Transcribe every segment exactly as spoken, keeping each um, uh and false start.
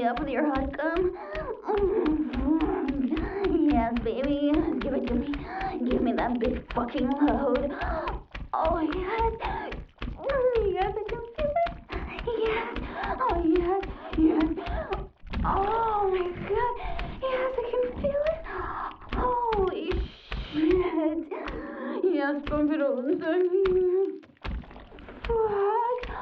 me up with your hot gum? Yes, baby. Give it to me. Give me that big fucking load. Oh, yes. Yes, I can feel it. Yes. Oh, yes. Yes. Oh, my God. Yes, I can feel it. Holy shit. Yes, pump it all inside. Fuck.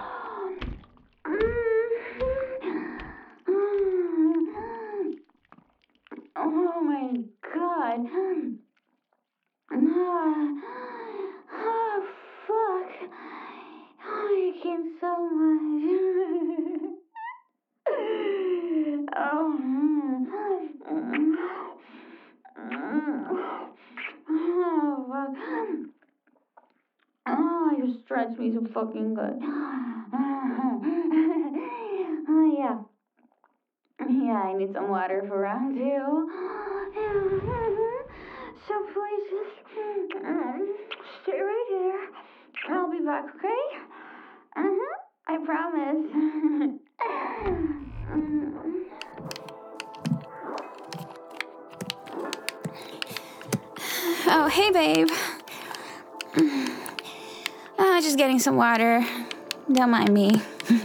Oh my God. Oh, fuck. Oh, you came so much. Oh. Oh, fuck. Oh, you stretch me so fucking good. Oh, yeah. Yeah, I need some water for round two. So please just um, stay right here. I'll be back, okay? Uh-huh. I promise. Oh, hey, babe. Uh, just getting some water. Don't mind me.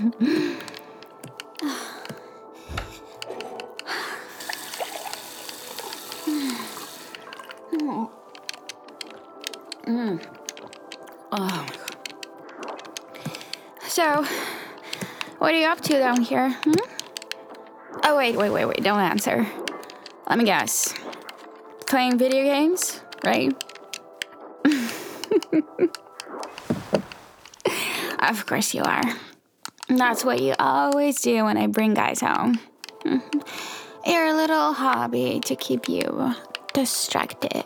Mm. Oh, my God. So, what are you up to down here? Hmm? Oh, wait, wait, wait, wait. Don't answer. Let me guess. Playing video games, right? Of course you are. That's what you always do when I bring guys home. Your little hobby to keep you distracted.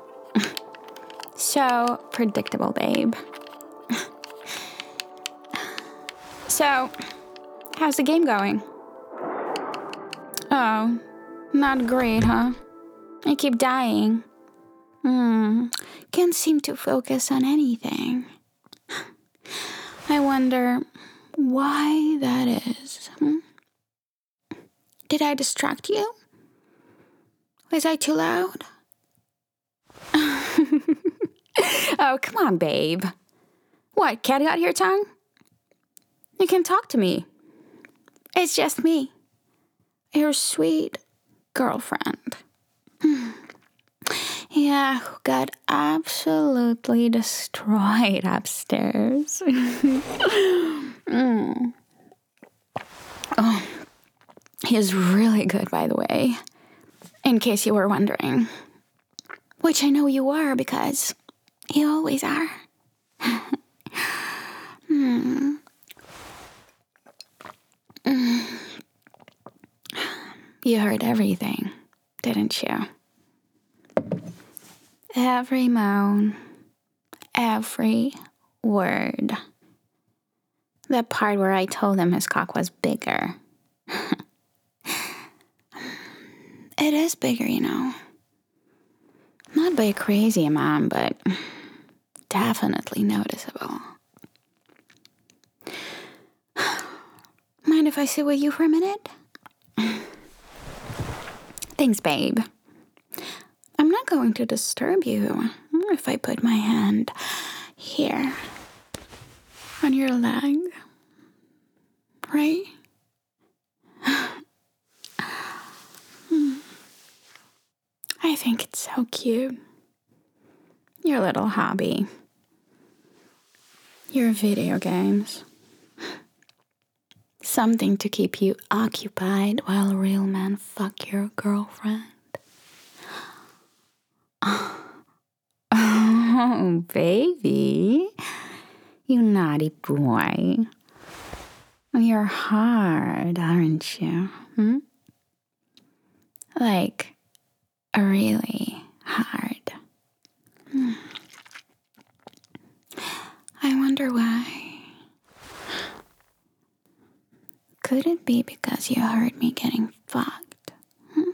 So predictable, babe. So, how's the game going? Oh, not great, huh? I keep dying. Hmm, can't seem to focus on anything. I wonder why that is. Hmm? Did I distract you? Was I too loud? Oh, come on, babe. What, catty out your tongue? You can talk to me. It's just me, your sweet girlfriend. Yeah, who got absolutely destroyed upstairs. mm. Oh, he's really good, by the way, in case you were wondering. Which I know you are, because you always are. hmm. You heard everything, didn't you? Every moan, every word. The part where I told him his cock was bigger. It is bigger, you know. Not by a crazy amount, but definitely noticeable. Mind if I sit with you for a minute? Thanks, babe. I'm not going to disturb you if I put my hand here on your leg, right? I think it's so cute. Your little hobby. Your video games. Something to keep you occupied while real men fuck your girlfriend. Oh, baby. You naughty boy. You're hard, aren't you? Hmm? Like, really hard. Hmm. I wonder why. Could it be because you heard me getting fucked? Hmm?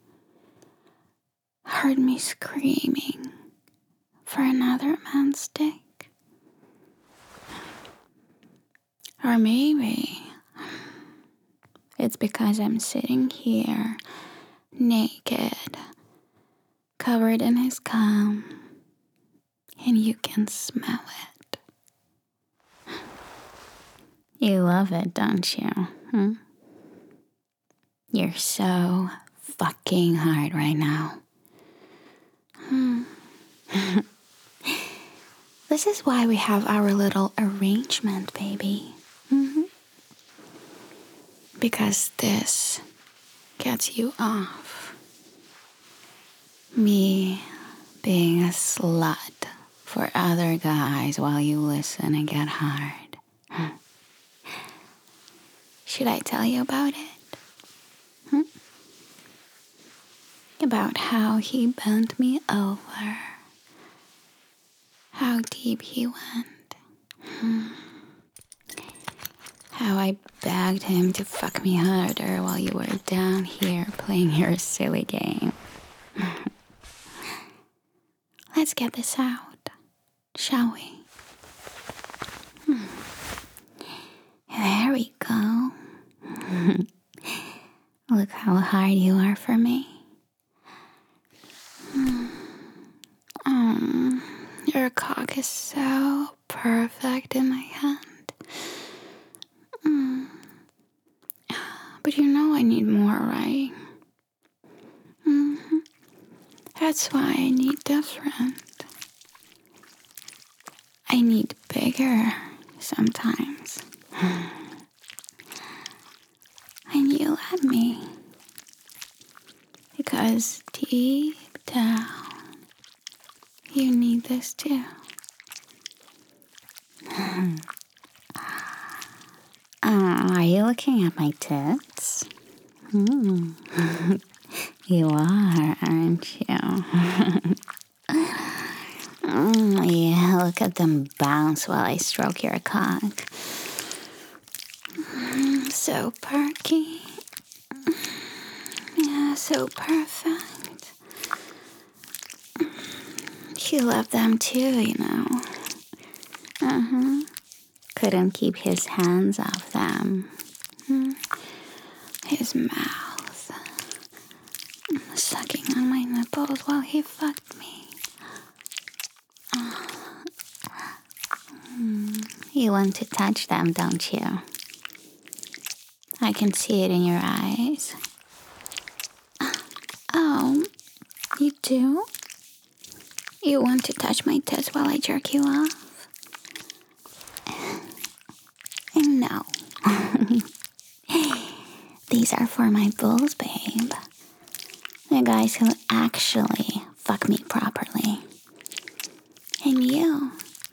Heard me screaming for another man's dick? Or maybe It's because I'm sitting here, naked, covered in his cum, and you can smell it. You love it, don't you? Hmm? You're so fucking hard right now. Hmm. This is why we have our little arrangement, baby. Mm-hmm. Because this gets you off. Me being a slut for other guys while you listen and get hard. Should I tell you about it? Hmm? About how he bent me over. How deep he went. Hmm. How I begged him to fuck me harder while you were down here playing your silly game. Let's get this out, shall we? Hmm. There we go. Look how hard you are for me. Hmm. Um, your cock is so perfect in my hand. Mm. But you know I need more, right? Mm-hmm. That's why I need different. I need bigger sometimes. And you let me. Because deep down, you need this too. Uh, are you looking at my tits? Hmm. You are, aren't you? mm, yeah, look at them bounce while I stroke your cock. Mm, so perky. Yeah, so perfect. You love them too, you know. Uh-huh. Couldn't keep his hands off them. His mouth sucking on my nipples while he fucked me. You want to touch them, don't you? I can see it in your eyes. Oh, you do? You want to touch my tits while I jerk you off? No. These are for my bulls, babe. The guys who actually fuck me properly. And you,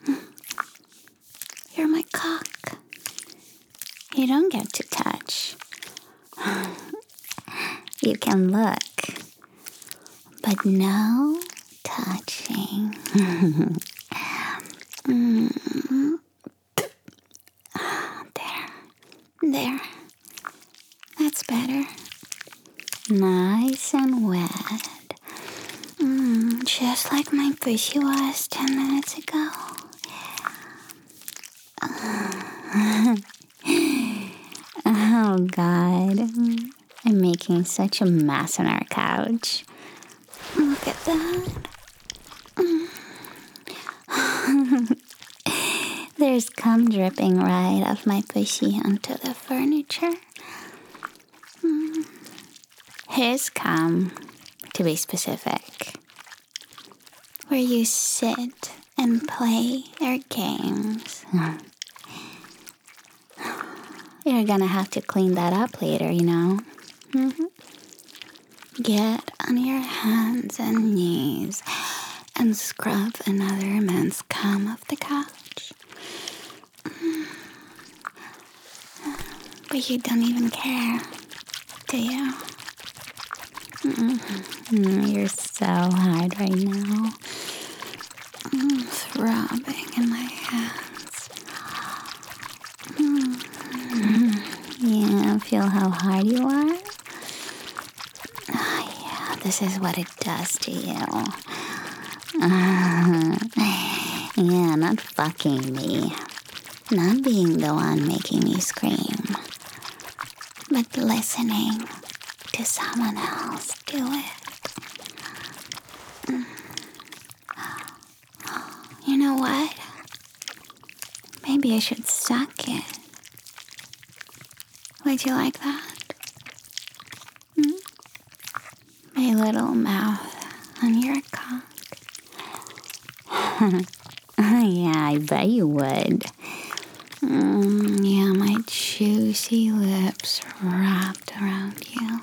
you're my cock. You don't get to touch. You can look, but no touching. mm. There. That's better. Nice and wet. Mm, just like my pussy was ten minutes ago. Oh, God. I'm making such a mess on our couch. Look at that. There's cum dripping right off my pussy onto the furniture. Mm. His cum, to be specific. Where you sit and play your games. You're gonna have to clean that up later, you know? Mm-hmm. Get on your hands and knees and scrub another man's cum off the couch. But you don't even care, do you? Mm-mm. You're so hard right now. Mm, throbbing in my hands. Mm. Yeah, feel how hard you are? Oh, yeah, this is what it does to you. Uh, yeah, not fucking me. Not being the one making me scream. but listening to someone else do it. You know what? Maybe I should suck it. Would you like that? Hmm? My little mouth on your cock. Yeah, I bet you would. Mm, yeah, my juicy lips wrapped around you.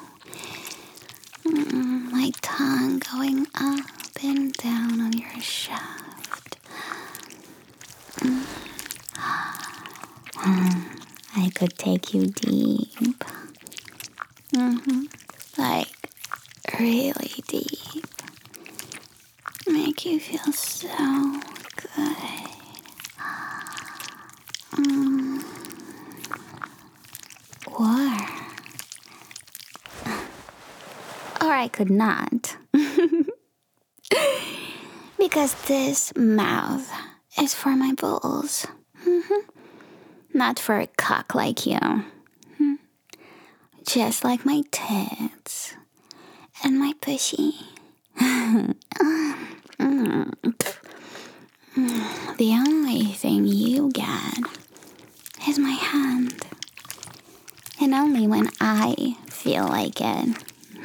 Mm, my tongue going up and down on your shaft. Mm. I could take you deep. Mm-hmm. Like, really deep. Make you feel so good. Mm. Or, or I could not. Because this mouth is for my balls. Mm-hmm. Not for a cock like you. Hmm. Just like my tits and my pussy. The only thing you get is my hand. And only when I feel like it.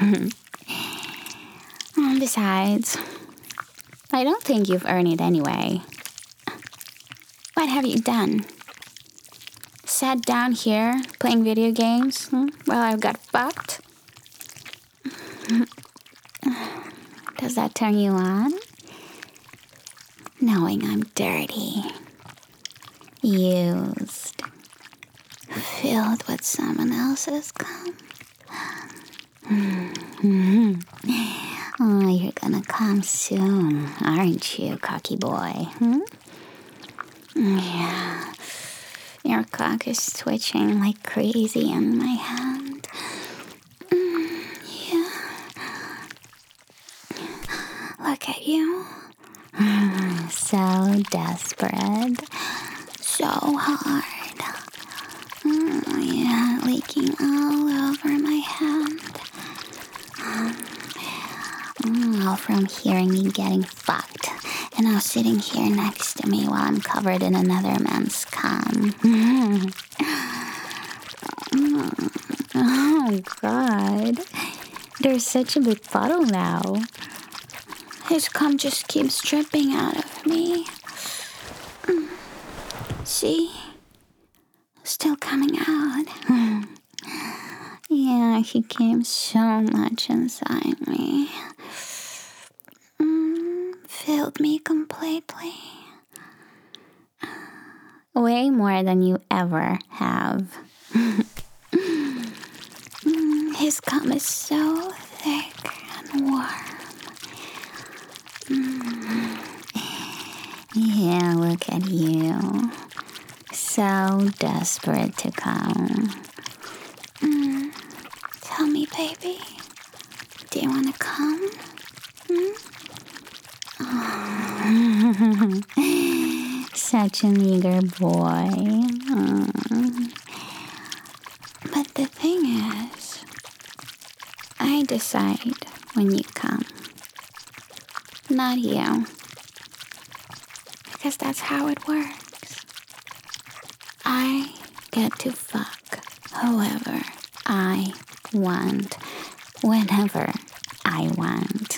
And besides, I don't think you've earned it anyway. What have you done? Sat down here playing video games hmm, while I got fucked? Does that turn you on? Knowing I'm dirty, used, filled with someone else's cum. Oh, you're gonna come soon, aren't you, cocky boy? Hmm? Yeah. Your cock is twitching like crazy in my hand. Mm, yeah. Look at you. So desperate. So hard. Mm, yeah, leaking all over my hand. Mm, all from hearing me getting fucked. And now sitting here next to me while I'm covered in another man's cum. Oh, God. There's such a big puddle now. His cum just keeps dripping out of me. See? Still coming out. Yeah, he came so much inside me. Mm, filled me completely. Way more than you ever have. Mm, his cum is so thick and warm. Mm. Yeah, look at you. So desperate to come. Mm. Tell me, baby. Do you want to come? Mm? Oh. Such an eager boy. Mm. But the thing is, I decide when you come. Not you. Because that's how it works. I get to fuck whoever I want, whenever I want.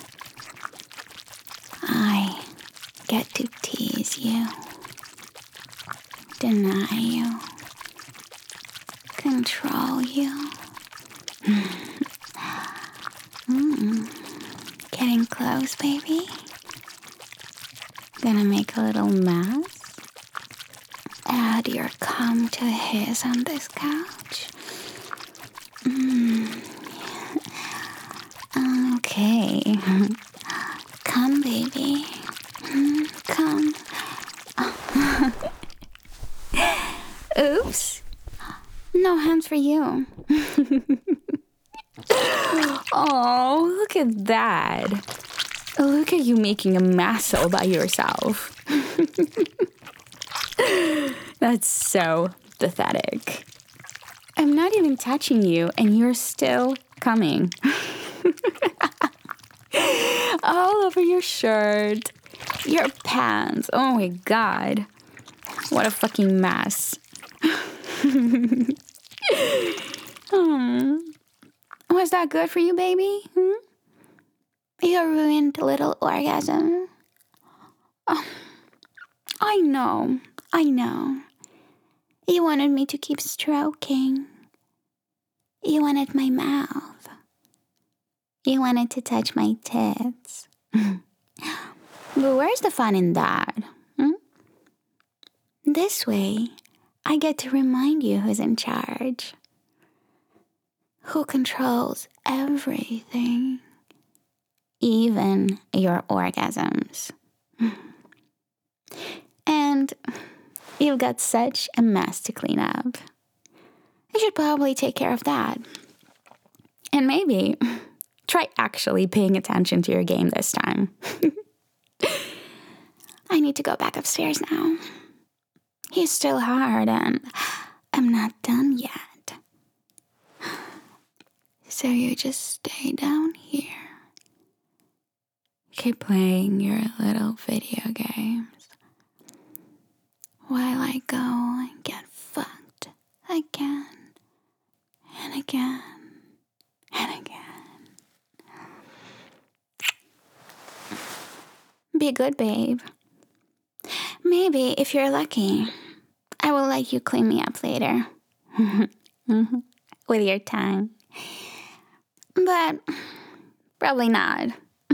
I get to tease you, deny you, control you. Mm. Getting close, baby. Gonna make a little mess. Add your cum to his on this couch. Mm. Okay. Come, baby. Mm, come. Oops. No hands for you. Oh, look at that. Look at you making a mess all by yourself. That's so pathetic. I'm not even touching you, and you're still coming. All over your shirt, your pants. Oh my God. What a fucking mess. hmm. Was that good for you, baby? Hmm? You ruined a little orgasm. Oh, I know. I know. You wanted me to keep stroking. You wanted my mouth. You wanted to touch my tits. But where's the fun in that? Hmm? This way, I get to remind you who's in charge. Who controls everything. Even your orgasms. And you've got such a mess to clean up. You should probably take care of that. And maybe try actually paying attention to your game this time. I need to go back upstairs now. He's still hard and I'm not done yet. So you just stay down here. Keep playing your little video games while I go and get fucked again and again and again. Be good, babe. Maybe, if you're lucky, I will let you clean me up later. With your tongue. But probably not.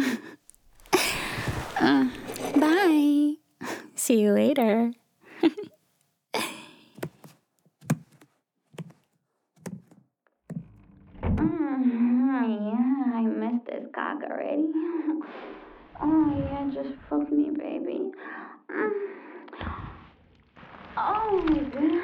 uh, bye. See you later. Mm, yeah, I missed this cock already. Oh, yeah, just fuck me, baby. Mm. Oh, my God.